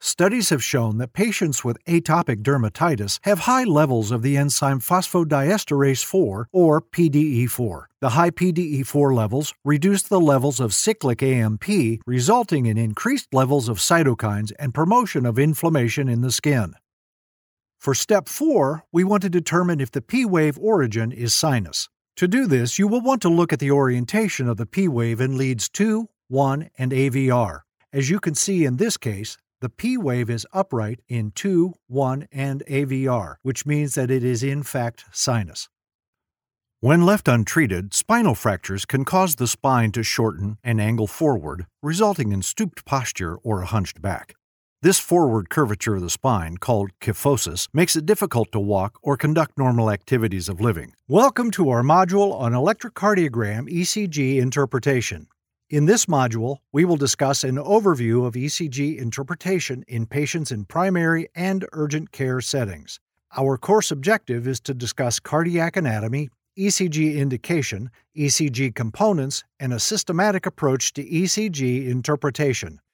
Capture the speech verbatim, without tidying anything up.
Studies have shown that patients with atopic dermatitis have high levels of the enzyme phosphodiesterase four, or P D E four. The high P D E four levels reduce the levels of cyclic A M P, resulting in increased levels of cytokines and promotion of inflammation in the skin. For step four, we want to determine if the P-wave origin is sinus. To do this, you will want to look at the orientation of the P-wave in leads two, one, and A V R. As you can see in this case, the P-wave is upright in two, one, and A V R, which means that it is in fact sinus. When left untreated, spinal fractures can cause the spine to shorten and angle forward, resulting in stooped posture or a hunched back. This forward curvature of the spine, called kyphosis, makes it difficult to walk or conduct normal activities of living. Welcome to our module on electrocardiogram E C G interpretation. In this module, we will discuss an overview of E C G interpretation in patients in primary and urgent care settings. Our course objective is to discuss cardiac anatomy, E C G indication, E C G components, and a systematic approach to E C G interpretation.